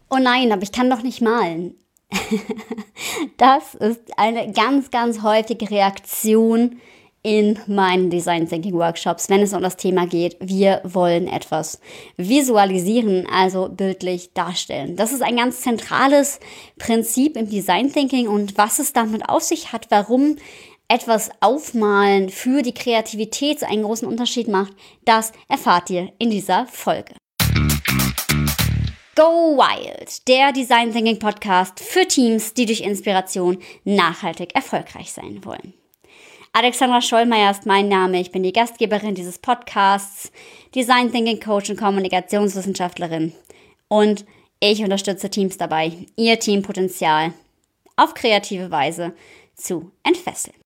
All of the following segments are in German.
Oh nein, aber ich kann doch nicht malen. Das ist eine ganz, ganz häufige Reaktion in meinen Design Thinking Workshops, wenn es um das Thema geht, wir wollen etwas visualisieren, also bildlich darstellen. Das ist ein ganz zentrales Prinzip im Design Thinking und was es damit auf sich hat, warum etwas aufmalen für die Kreativität einen großen Unterschied macht, das erfahrt ihr in dieser Folge. Go Wild, der Design Thinking Podcast für Teams, die durch Inspiration nachhaltig erfolgreich sein wollen. Alexandra Schollmeier ist mein Name, ich bin die Gastgeberin dieses Podcasts, Design Thinking Coach und Kommunikationswissenschaftlerin und ich unterstütze Teams dabei, ihr Teampotenzial auf kreative Weise zu entfesseln.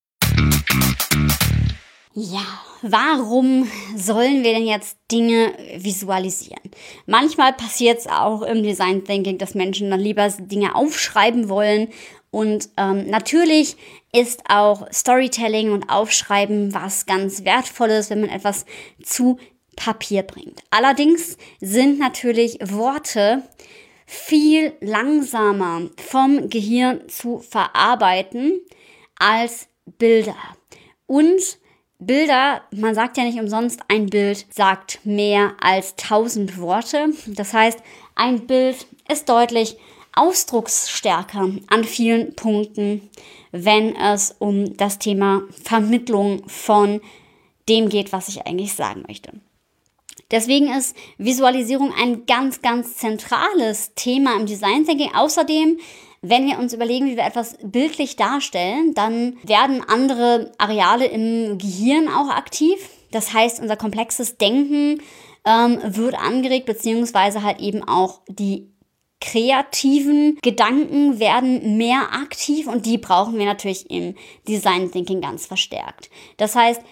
Ja, warum sollen wir denn jetzt Dinge visualisieren? Manchmal passiert es auch im Design Thinking, dass Menschen dann lieber Dinge aufschreiben wollen. Und natürlich ist auch Storytelling und Aufschreiben was ganz Wertvolles, wenn man etwas zu Papier bringt. Allerdings sind natürlich Worte viel langsamer vom Gehirn zu verarbeiten als Bilder. Und Bilder, man sagt ja nicht umsonst, ein Bild sagt mehr als 1000 Worte. Das heißt, ein Bild ist deutlich ausdrucksstärker an vielen Punkten, wenn es um das Thema Vermittlung von dem geht, was ich eigentlich sagen möchte. Deswegen ist Visualisierung ein ganz, ganz zentrales Thema im Design Thinking. Außerdem, wenn wir uns überlegen, wie wir etwas bildlich darstellen, dann werden andere Areale im Gehirn auch aktiv. Das heißt, unser komplexes Denken wird angeregt, beziehungsweise halt eben auch die kreativen Gedanken werden mehr aktiv und die brauchen wir natürlich im Design Thinking ganz verstärkt. Das heißt,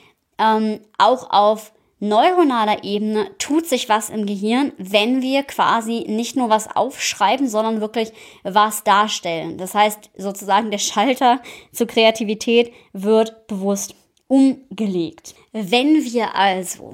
auch auf neuronaler Ebene tut sich was im Gehirn, wenn wir quasi nicht nur was aufschreiben, sondern wirklich was darstellen. Das heißt, sozusagen der Schalter zur Kreativität wird bewusst umgelegt. Wenn wir also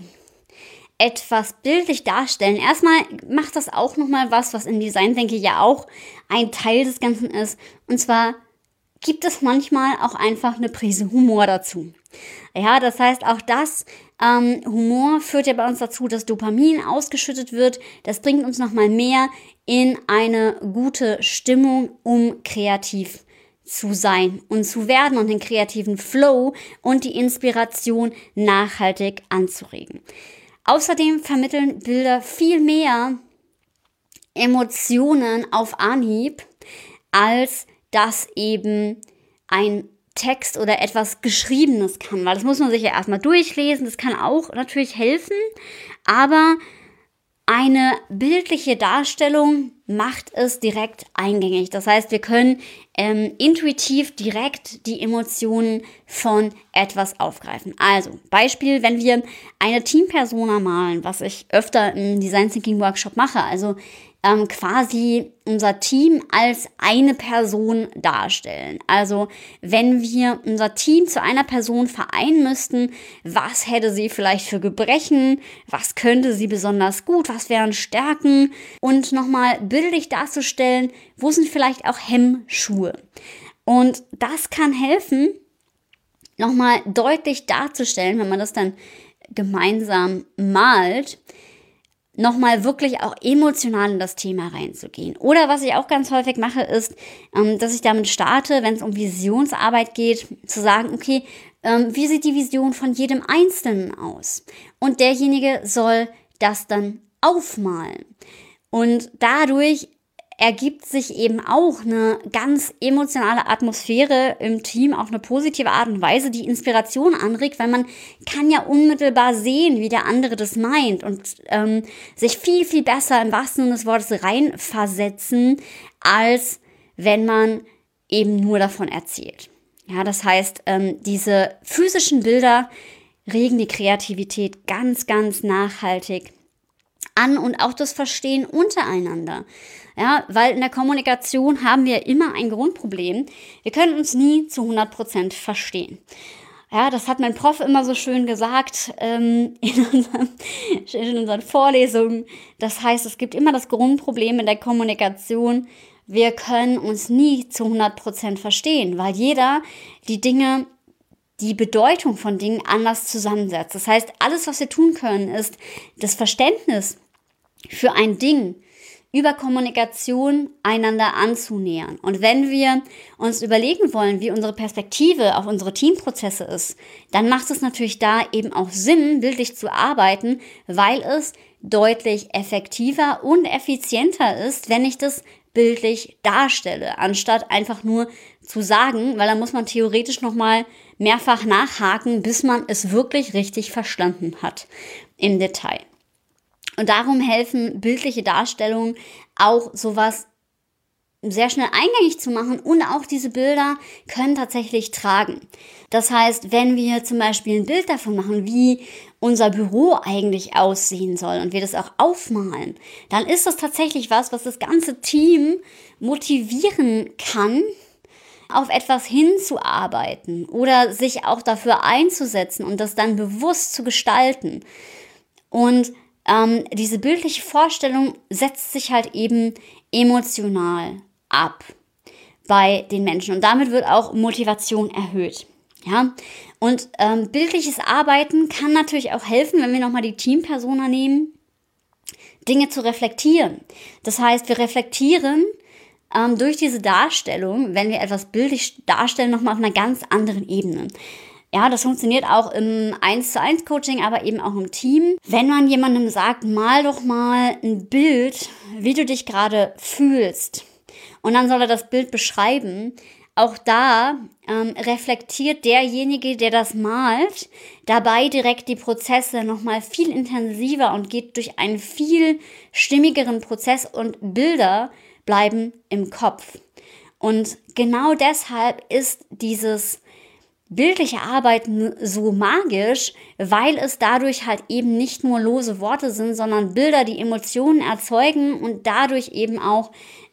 etwas bildlich darstellen, erstmal macht das auch nochmal was in Design Thinking ja auch ein Teil des Ganzen ist. Und zwar gibt es manchmal auch einfach eine Prise Humor dazu. Ja, das heißt auch das, Humor führt ja bei uns dazu, dass Dopamin ausgeschüttet wird. Das bringt uns nochmal mehr in eine gute Stimmung, um kreativ zu sein und zu werden und den kreativen Flow und die Inspiration nachhaltig anzuregen. Außerdem vermitteln Bilder viel mehr Emotionen auf Anhieb, als das eben ein Text oder etwas Geschriebenes kann, weil das muss man sich ja erstmal durchlesen, das kann auch natürlich helfen, aber eine bildliche Darstellung macht es direkt eingängig. Das heißt, wir können intuitiv direkt die Emotionen von etwas aufgreifen. Also, Beispiel, wenn wir eine Teampersona malen, was ich öfter im Design Thinking Workshop mache, also quasi unser Team als eine Person darstellen. Also wenn wir unser Team zu einer Person vereinen müssten, was hätte sie vielleicht für Gebrechen, was könnte sie besonders gut, was wären Stärken und nochmal bildlich darzustellen, wo sind vielleicht auch Hemmschuhe. Und das kann helfen, nochmal deutlich darzustellen, wenn man das dann gemeinsam malt, nochmal wirklich auch emotional in das Thema reinzugehen. Oder was ich auch ganz häufig mache, ist, dass ich damit starte, wenn es um Visionsarbeit geht, zu sagen, okay, wie sieht die Vision von jedem Einzelnen aus? Und derjenige soll das dann aufmalen. Und dadurch ergibt sich eben auch eine ganz emotionale Atmosphäre im Team, auf eine positive Art und Weise, die Inspiration anregt, weil man kann ja unmittelbar sehen, wie der andere das meint und sich viel, viel besser im wahrsten Sinne des Wortes reinversetzen, als wenn man eben nur davon erzählt. Ja, das heißt, diese physischen Bilder regen die Kreativität ganz, ganz nachhaltig an und auch das Verstehen untereinander. Ja, weil in der Kommunikation haben wir immer ein Grundproblem. Wir können uns nie zu 100% verstehen. Ja, das hat mein Prof immer so schön gesagt in unseren Vorlesungen. Das heißt, es gibt immer das Grundproblem in der Kommunikation. Wir können uns nie zu 100% verstehen, weil jeder die Bedeutung von Dingen anders zusammensetzt. Das heißt, alles, was wir tun können, ist das Verständnis für ein Ding über Kommunikation einander anzunähern. Und wenn wir uns überlegen wollen, wie unsere Perspektive auf unsere Teamprozesse ist, dann macht es natürlich da eben auch Sinn, bildlich zu arbeiten, weil es deutlich effektiver und effizienter ist, wenn ich das bildlich darstelle, anstatt einfach nur zu sagen, weil da muss man theoretisch nochmal mehrfach nachhaken, bis man es wirklich richtig verstanden hat im Detail. Und darum helfen bildliche Darstellungen auch sowas sehr schnell eingängig zu machen und auch diese Bilder können tatsächlich tragen. Das heißt, wenn wir zum Beispiel ein Bild davon machen, wie unser Büro eigentlich aussehen soll und wir das auch aufmalen, dann ist das tatsächlich was das ganze Team motivieren kann, auf etwas hinzuarbeiten oder sich auch dafür einzusetzen und das dann bewusst zu gestalten. Und diese bildliche Vorstellung setzt sich halt eben emotional ab bei den Menschen und damit wird auch Motivation erhöht. Ja? Und bildliches Arbeiten kann natürlich auch helfen, wenn wir nochmal die Teampersona nehmen, Dinge zu reflektieren. Das heißt, wir reflektieren durch diese Darstellung, wenn wir etwas bildlich darstellen, nochmal auf einer ganz anderen Ebene. Ja, das funktioniert auch im 1:1 Coaching, aber eben auch im Team. Wenn man jemandem sagt, mal doch mal ein Bild, wie du dich gerade fühlst. Und dann soll er das Bild beschreiben. Auch da reflektiert derjenige, der das malt, dabei direkt die Prozesse nochmal viel intensiver und geht durch einen viel stimmigeren Prozess und Bilder bleiben im Kopf. Und genau deshalb ist dieses bildliche Arbeiten so magisch, weil es dadurch halt eben nicht nur lose Worte sind, sondern Bilder, die Emotionen erzeugen und dadurch eben auch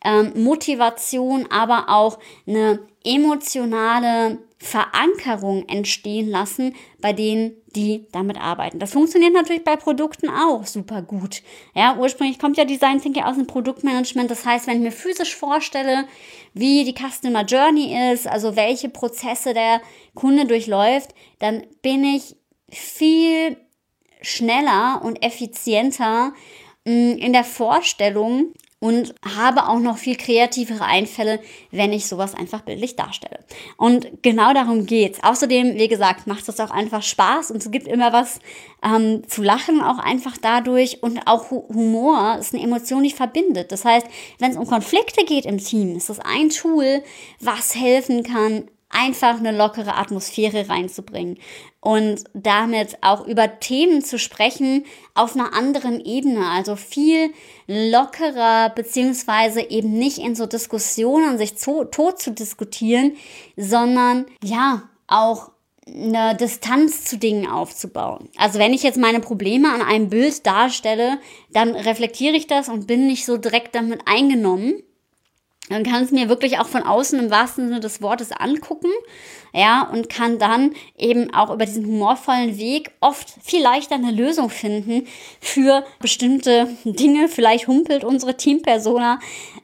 Motivation, aber auch eine emotionale Verankerung entstehen lassen bei denen, die damit arbeiten. Das funktioniert natürlich bei Produkten auch super gut. Ja, ursprünglich kommt ja Design Thinking aus dem Produktmanagement. Das heißt, wenn ich mir physisch vorstelle, wie die Customer Journey ist, also welche Prozesse der Kunde durchläuft, dann bin ich viel schneller und effizienter in der Vorstellung und habe auch noch viel kreativere Einfälle, wenn ich sowas einfach bildlich darstelle. Und genau darum geht's. Außerdem, wie gesagt, macht es auch einfach Spaß und es gibt immer was zu lachen, auch einfach dadurch. Und auch Humor ist eine Emotion, die verbindet. Das heißt, wenn es um Konflikte geht im Team, ist das ein Tool, was helfen kann, einfach eine lockere Atmosphäre reinzubringen und damit auch über Themen zu sprechen auf einer anderen Ebene, also viel lockerer, beziehungsweise eben nicht in so Diskussionen sich tot zu diskutieren, sondern ja, auch eine Distanz zu Dingen aufzubauen. Also wenn ich jetzt meine Probleme an einem Bild darstelle, dann reflektiere ich das und bin nicht so direkt damit eingenommen. Dann kann es mir wirklich auch von außen im wahrsten Sinne des Wortes angucken, ja, und kann dann eben auch über diesen humorvollen Weg oft viel leichter eine Lösung finden für bestimmte Dinge. Vielleicht humpelt unsere Teampersona,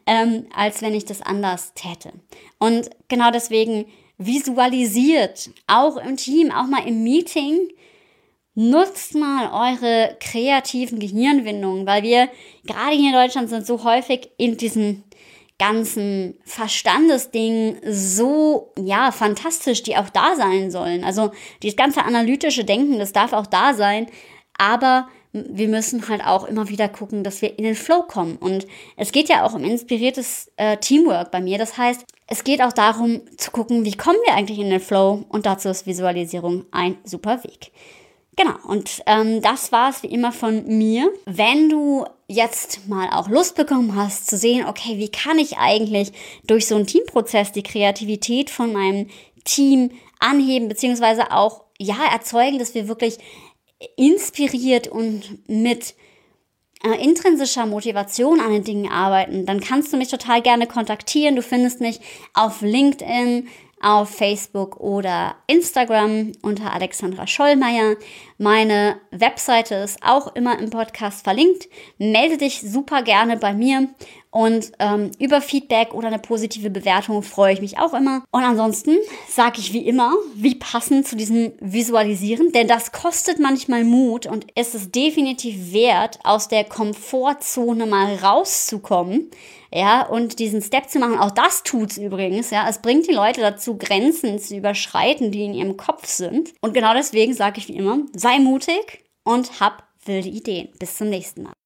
als wenn ich das anders täte. Und genau deswegen visualisiert, auch im Team, auch mal im Meeting, nutzt mal eure kreativen Gehirnwindungen, weil wir gerade hier in Deutschland sind so häufig in diesen ganzen Verstandesdingen so, ja, fantastisch, die auch da sein sollen. Also dieses ganze analytische Denken, das darf auch da sein, aber wir müssen halt auch immer wieder gucken, dass wir in den Flow kommen. Und es geht ja auch um inspiriertes Teamwork bei mir. Das heißt, es geht auch darum zu gucken, wie kommen wir eigentlich in den Flow, und dazu ist Visualisierung ein super Weg. Genau, und das war es wie immer von mir. Wenn du jetzt mal auch Lust bekommen hast zu sehen, okay, wie kann ich eigentlich durch so einen Teamprozess die Kreativität von meinem Team anheben, beziehungsweise auch erzeugen, dass wir wirklich inspiriert und mit intrinsischer Motivation an den Dingen arbeiten, dann kannst du mich total gerne kontaktieren. Du findest mich auf LinkedIn auf Facebook oder Instagram unter Alexandra Schollmeier. Meine Webseite ist auch immer im Podcast verlinkt. Melde dich super gerne bei mir und über Feedback oder eine positive Bewertung freue ich mich auch immer. Und ansonsten sage ich wie immer, wie passend zu diesem Visualisieren, denn das kostet manchmal Mut und ist es definitiv wert, aus der Komfortzone mal rauszukommen, ja, und diesen Step zu machen. Auch das tut's übrigens, ja. Es bringt die Leute dazu, Grenzen zu überschreiten, die in ihrem Kopf sind. Und genau deswegen sage ich wie immer, sei mutig und hab wilde Ideen. Bis zum nächsten Mal.